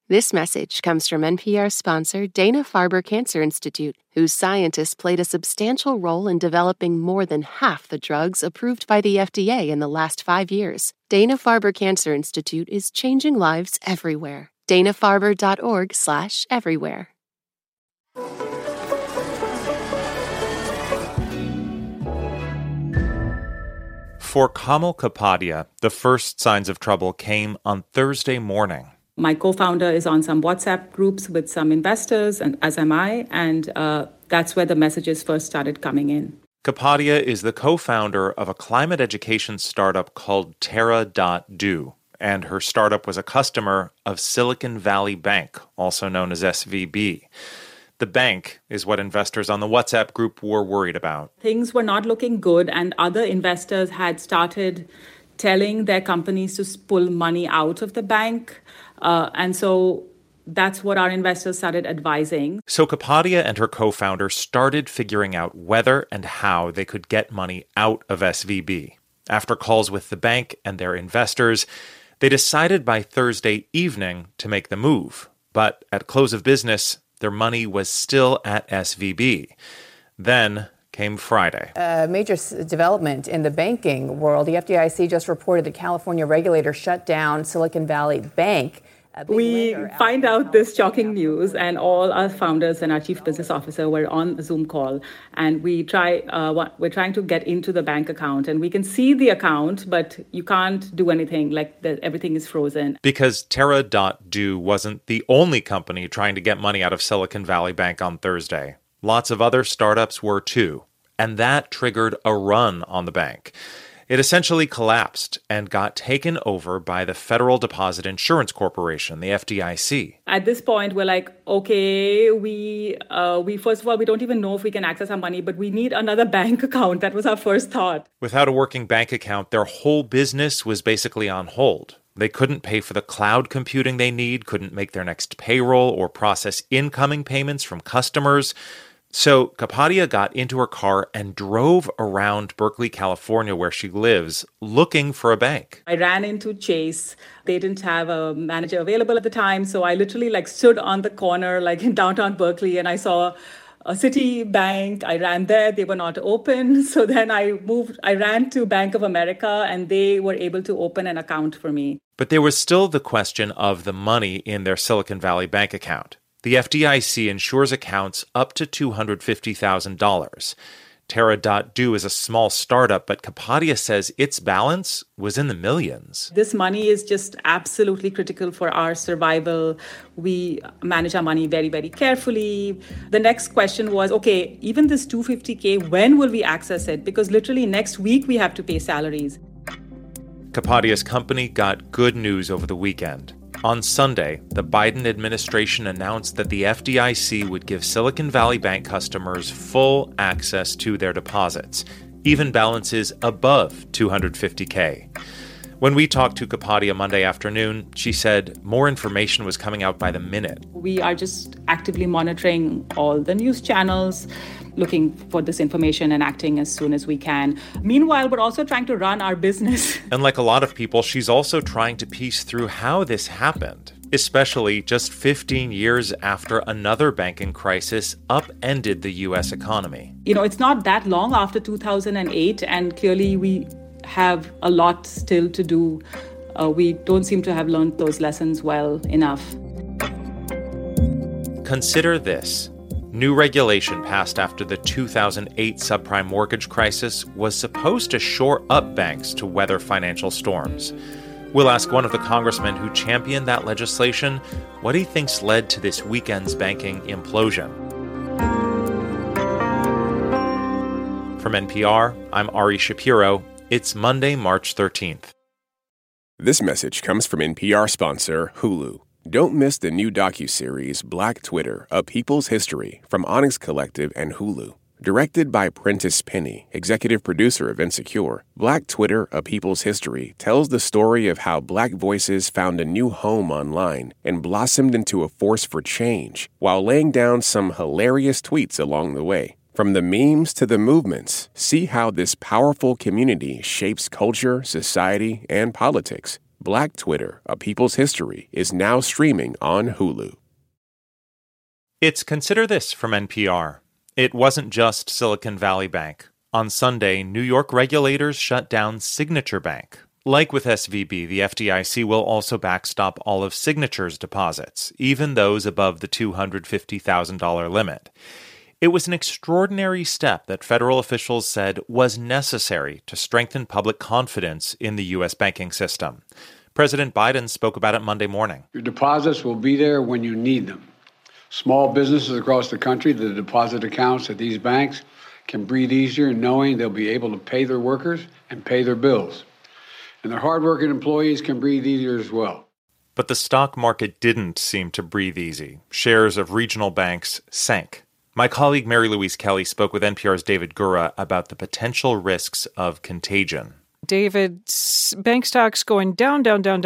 This message comes from NPR sponsor Dana-Farber Cancer Institute, whose scientists played a substantial role in developing more than half the drugs approved by the FDA in the last 5 years. Dana-Farber Cancer Institute is changing lives everywhere. danafarber.org/everywhere. For Kamal Kapadia, the first signs of trouble came on Thursday morning. My co-founder is on some WhatsApp groups with some investors, and as am I, and that's where the messages first started coming in. Kapadia is the co-founder of a climate education startup called Terra.do, and her startup was a customer of Silicon Valley Bank, also known as SVB. The bank is what investors on the WhatsApp group were worried about. Things were not looking good, and other investors had started telling their companies to pull money out of the bank. And so that's what our investors started advising. So Kapadia and her co-founder started figuring out whether and how they could get money out of SVB. After calls with the bank and their investors, they decided by Thursday evening to make the move. But at close of business, their money was still at SVB. Then came Friday. A major development in the banking world. The FDIC just reported the California regulator shut down Silicon Valley Bank. We find out this shocking news, and all our founders and our chief business officer were on a Zoom call, and we're trying to get into the bank account, and we can see the account, but you can't do anything, everything is frozen. Because Terra.do wasn't the only company trying to get money out of Silicon Valley Bank on Thursday. Lots of other startups were too, and that triggered a run on the bank. It essentially collapsed and got taken over by the Federal Deposit Insurance Corporation, the FDIC. At this point, we're like, okay, we first of all, we don't even know if we can access our money, but we need another bank account. That was our first thought. Without a working bank account, their whole business was basically on hold. They couldn't pay for the cloud computing they need, couldn't make their next payroll or process incoming payments from customers. So Kapadia got into her car and drove around Berkeley, California, where she lives, looking for a bank. I ran into Chase. They didn't have a manager available at the time, so I literally stood on the corner in downtown Berkeley, and I saw a Citibank. I ran there. They were not open. So then I ran to Bank of America, and they were able to open an account for me. But there was still the question of the money in their Silicon Valley Bank account. The FDIC insures accounts up to $250,000. Terra.do is a small startup, but Kapadia says its balance was in the millions. This money is just absolutely critical for our survival. We manage our money very, very carefully. The next question was, okay, even this $250K, when will we access it? Because literally next week we have to pay salaries. Kapadia's company got good news over the weekend. On Sunday, the Biden administration announced that the FDIC would give Silicon Valley Bank customers full access to their deposits, even balances above $250K. When we talked to Kapadia Monday afternoon, she said more information was coming out by the minute. We are just actively monitoring all the news channels, looking for this information and acting as soon as we can. Meanwhile, we're also trying to run our business. And like a lot of people, she's also trying to piece through how this happened, especially just 15 years after another banking crisis upended the U.S. economy. It's not that long after 2008, and clearly we have a lot still to do. We don't seem to have learned those lessons well enough. Consider this. New regulation passed after the 2008 subprime mortgage crisis was supposed to shore up banks to weather financial storms. We'll ask one of the congressmen who championed that legislation what he thinks led to this weekend's banking implosion. From NPR, I'm Ari Shapiro. It's Monday, March 13th. This message comes from NPR sponsor Hulu. Don't miss the new docuseries Black Twitter, A People's History from Onyx Collective and Hulu. Directed by Prentice Penny, executive producer of Insecure, Black Twitter, A People's History tells the story of how Black voices found a new home online and blossomed into a force for change while laying down some hilarious tweets along the way. From the memes to the movements, see how this powerful community shapes culture, society, and politics. Black Twitter, A People's History is now streaming on Hulu. It's Consider This from NPR. It wasn't just Silicon Valley Bank. On Sunday, New York regulators shut down Signature Bank. Like with SVB, the FDIC will also backstop all of Signature's deposits, even those above the $250,000 limit. It was an extraordinary step that federal officials said was necessary to strengthen public confidence in the U.S. banking system. President Biden spoke about it Monday morning. Your deposits will be there when you need them. Small businesses across the country, the deposit accounts at these banks can breathe easier knowing they'll be able to pay their workers and pay their bills. And their hardworking employees can breathe easier as well. But the stock market didn't seem to breathe easy. Shares of regional banks sank. My colleague Mary Louise Kelly spoke with NPR's David Gura about the potential risks of contagion. David, bank stocks going down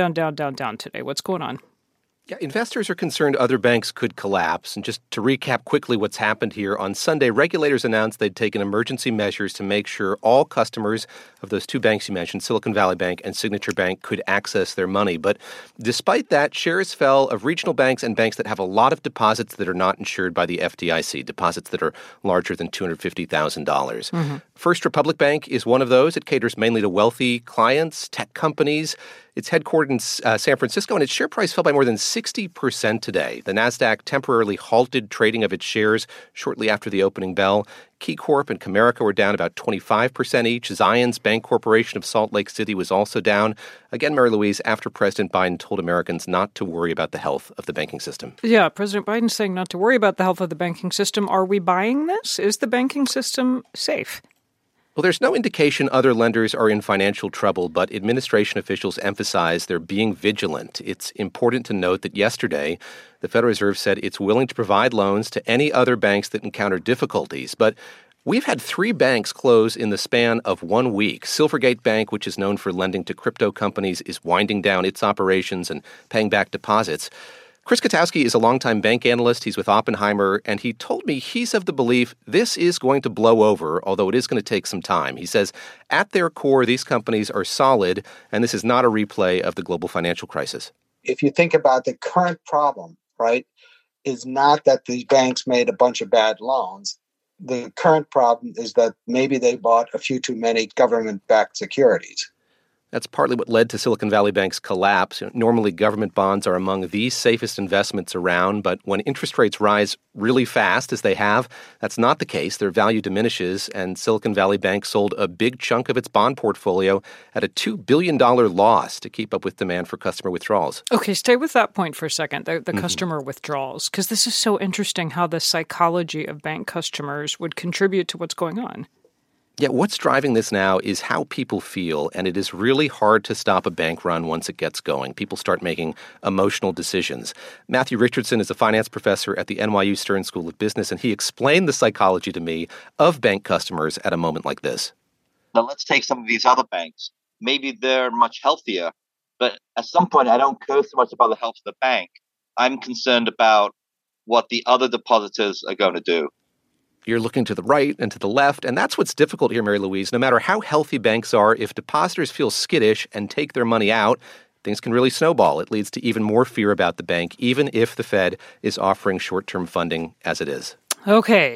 today. What's going on? Yeah, investors are concerned other banks could collapse. And just to recap quickly what's happened here, on Sunday, regulators announced they'd taken emergency measures to make sure all customers of those two banks you mentioned, Silicon Valley Bank and Signature Bank, could access their money. But despite that, shares fell of regional banks and banks that have a lot of deposits that are not insured by the FDIC, deposits that are larger than $250,000. Mm-hmm. First Republic Bank is one of those. It caters mainly to wealthy clients, tech companies. It's headquartered in San Francisco, and its share price fell by more than 60% today. The Nasdaq temporarily halted trading of its shares shortly after the opening bell. KeyCorp and Comerica were down about 25% each. Zions Bank Corporation of Salt Lake City was also down. Again, Mary Louise, after President Biden told Americans not to worry about the health of the banking system. Yeah, President Biden's saying not to worry about the health of the banking system. Are we buying this? Is the banking system safe? Well, there's no indication other lenders are in financial trouble, but administration officials emphasize they're being vigilant. It's important to note that yesterday, the Federal Reserve said it's willing to provide loans to any other banks that encounter difficulties. But we've had 3 banks close in the span of 1 week. Silvergate Bank, which is known for lending to crypto companies, is winding down its operations and paying back deposits. Chris Kotowski is a longtime bank analyst. He's with Oppenheimer, and he told me he's of the belief this is going to blow over, although it is going to take some time. He says, at their core, these companies are solid, and this is not a replay of the global financial crisis. If you think about the current problem, right, is not that these banks made a bunch of bad loans. The current problem is that maybe they bought a few too many government-backed securities. That's partly what led to Silicon Valley Bank's collapse. Normally, government bonds are among the safest investments around, but when interest rates rise really fast, as they have, that's not the case. Their value diminishes, and Silicon Valley Bank sold a big chunk of its bond portfolio at a $2 billion loss to keep up with demand for customer withdrawals. Okay, stay with that point for a second, the customer withdrawals, because this is so interesting how the psychology of bank customers would contribute to what's going on. Yeah, what's driving this now is how people feel, and it is really hard to stop a bank run once it gets going. People start making emotional decisions. Matthew Richardson is a finance professor at the NYU Stern School of Business, and he explained the psychology to me of bank customers at a moment like this. Now, let's take some of these other banks. Maybe they're much healthier, but at some point, I don't care so much about the health of the bank. I'm concerned about what the other depositors are going to do. You're looking to the right and to the left, and that's what's difficult here, Mary Louise. No matter how healthy banks are, if depositors feel skittish and take their money out, things can really snowball. It leads to even more fear about the bank, even if the Fed is offering short-term funding as it is. Okay,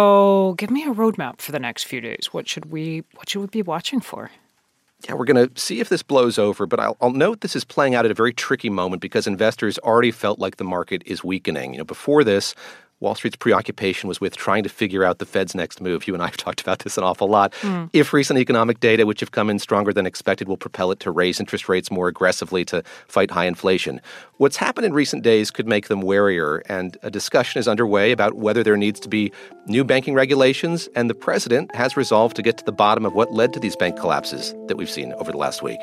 so give me a roadmap for the next few days. What should we be watching for? Yeah, we're going to see if this blows over, but I'll note this is playing out at a very tricky moment because investors already felt like the market is weakening. Before this, Wall Street's preoccupation was with trying to figure out the Fed's next move. You and I have talked about this an awful lot. If recent economic data, which have come in stronger than expected, will propel it to raise interest rates more aggressively to fight high inflation. What's happened in recent days could make them warier, and a discussion is underway about whether there needs to be new banking regulations, and the president has resolved to get to the bottom of what led to these bank collapses that we've seen over the last week.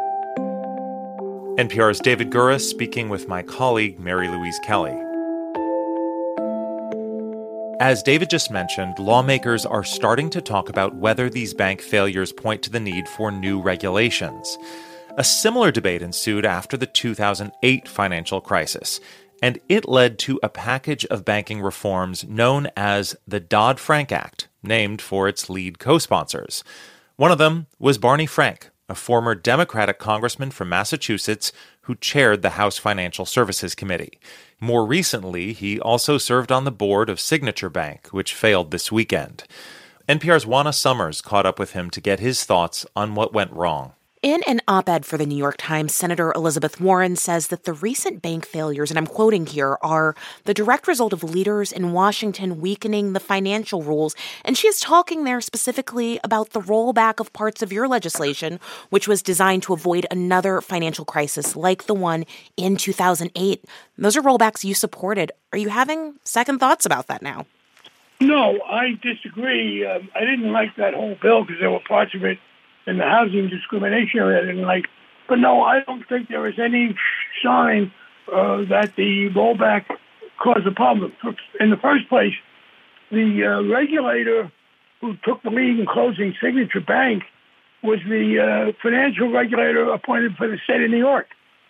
NPR's David Gura speaking with my colleague Mary Louise Kelly. As David just mentioned, lawmakers are starting to talk about whether these bank failures point to the need for new regulations. A similar debate ensued after the 2008 financial crisis, and it led to a package of banking reforms known as the Dodd-Frank Act, named for its lead co-sponsors. One of them was Barney Frank, a former Democratic congressman from Massachusetts who chaired the House Financial Services Committee. More recently, he also served on the board of Signature Bank, which failed this weekend. NPR's Juana Summers caught up with him to get his thoughts on what went wrong. In an op-ed for the New York Times, Senator Elizabeth Warren says that the recent bank failures, and I'm quoting here, are the direct result of leaders in Washington weakening the financial rules. And she is talking there specifically about the rollback of parts of your legislation, which was designed to avoid another financial crisis like the one in 2008. Those are rollbacks you supported. Are you having second thoughts about that now? No, I disagree. I didn't like that whole bill because there were parts of it in the housing discrimination area I didn't like. But no, I don't think there is any sign that the rollback caused a problem. In the first place, the regulator who took the lead in closing Signature Bank was the financial regulator appointed for the state of New York.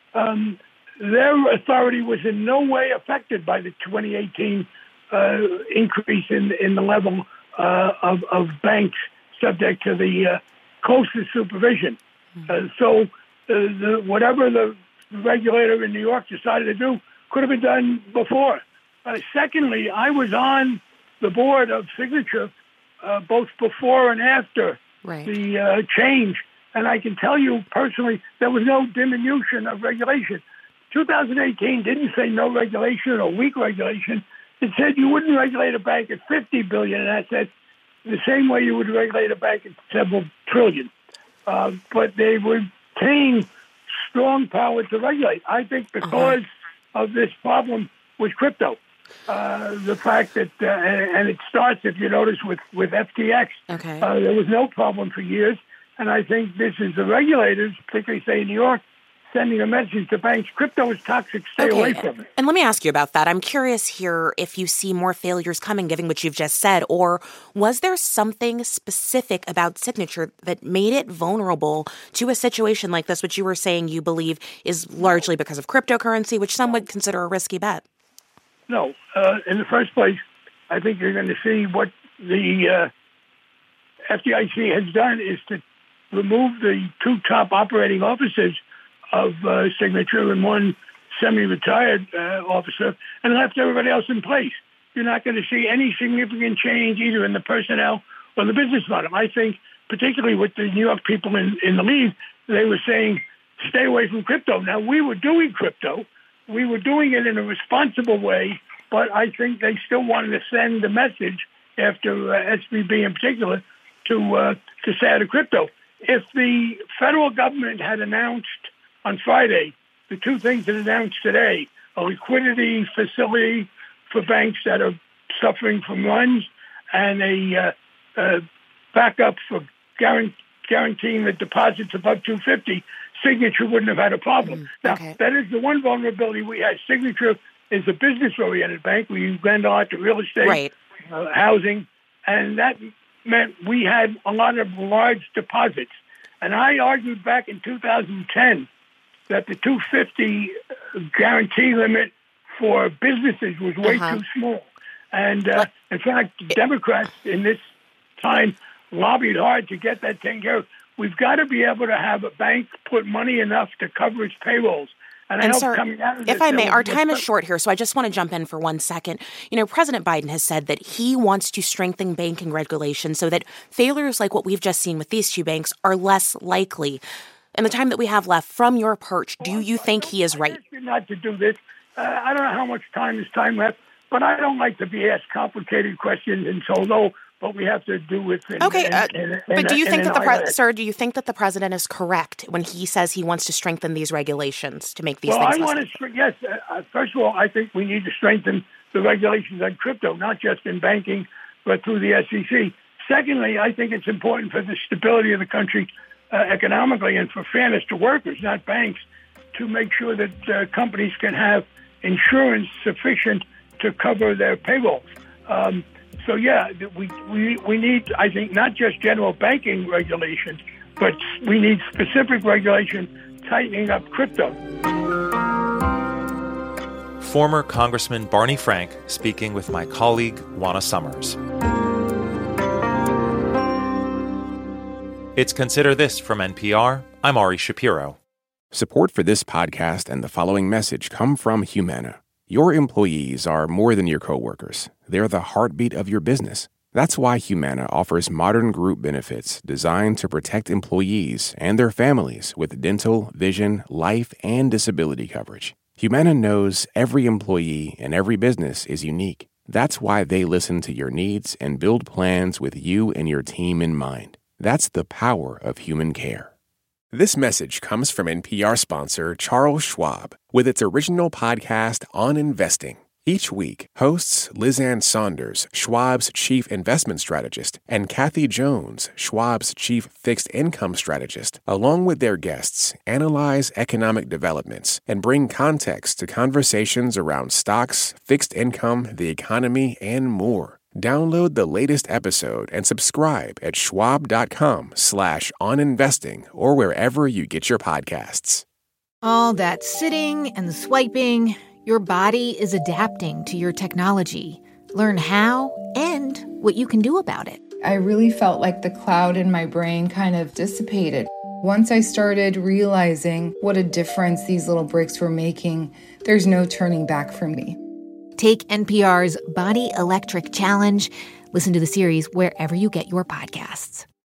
Their authority was in no way affected by the 2018 increase in the level of banks subject to the closest supervision. So whatever the regulator in New York decided to do could have been done before. Secondly, I was on the board of Signature both before and after the change, and I can tell you personally there was no diminution of regulation. 2018 didn't say no regulation or weak regulation. It said you wouldn't regulate a bank at $50 billion in assets the same way you would regulate a bank at several trillion. But they retain strong power to regulate. I think because of this problem with crypto, the fact that, and it starts, if you notice, with FTX. There was no problem for years. And I think this is the regulators, particularly, say, in New York, sending a message to banks, crypto is toxic, stay away from it. And let me ask you about that. I'm curious here if you see more failures coming, given what you've just said, or was there something specific about Signature that made it vulnerable to a situation like this, which you were saying you believe is largely because of cryptocurrency, which some would consider a risky bet? No. In the first place, I think you're going to see what the FDIC has done is to remove the two top operating officers of Signature and one semi-retired officer, and left everybody else in place. You're not going to see any significant change either in the personnel or the business model. I think, particularly with the New York people in the lead, they were saying, stay away from crypto. Now, we were doing crypto. We were doing it in a responsible way, but I think they still wanted to send the message after SVB in particular to stay out of crypto. If the federal government had announced on Friday the two things it announced today, a liquidity facility for banks that are suffering from runs and a backup for guaranteeing the deposits above $250, Signature wouldn't have had a problem. Now, that is the one vulnerability we had. Signature is a business-oriented bank. We lend a lot to real estate, housing, and that meant we had a lot of large deposits. And I argued back in 2010 that the $250 guarantee limit for businesses was way too small. And in fact, Democrats in this time lobbied hard to get that taken care of. We've got to be able to have a bank put money enough to cover its payrolls. And sir, coming out of if I may, our time is short here, so I just want to jump in for 1 second. You know, President Biden has said that he wants to strengthen banking regulation so that failures like what we've just seen with these two banks are less likely. In the time that we have left, from your perch, do you think he is right? Not to do this. I don't know how much time is time left, but I don't like to be asked complicated questions and so low. But we have to do with but do you think that do you think that the president is correct when he says he wants to strengthen these regulations to make these things? Yes. First of all, I think we need to strengthen the regulations on crypto, not just in banking, but through the SEC. Secondly, I think it's important for the stability of the country economically and for fairness to workers, not banks, to make sure that companies can have insurance sufficient to cover their payrolls. So, yeah, we need, I think, not just general banking regulation, but we need specific regulation tightening up crypto. Former Congressman Barney Frank speaking with my colleague, Juana Summers. It's Consider This from NPR. I'm Ari Shapiro. Support for this podcast and the following message come from Humana. Your employees are more than your coworkers. They're the heartbeat of your business. That's why Humana offers modern group benefits designed to protect employees and their families with dental, vision, life, and disability coverage. Humana knows every employee and every business is unique. That's why they listen to your needs and build plans with you and your team in mind. That's the power of human care. This message comes from NPR sponsor Charles Schwab with its original podcast on investing. Each week, hosts Liz Ann Saunders, Schwab's chief investment strategist, and Kathy Jones, Schwab's chief fixed income strategist, along with their guests, analyze economic developments and bring context to conversations around stocks, fixed income, the economy, and more. Download the latest episode and subscribe at schwab.com/oninvesting or wherever you get your podcasts. All that sitting and swiping, your body is adapting to your technology. Learn how and what you can do about it. I really felt like the cloud in my brain kind of dissipated. Once I started realizing what a difference these little breaks were making, there's no turning back for me. Take NPR's Body Electric Challenge. Listen to the series wherever you get your podcasts.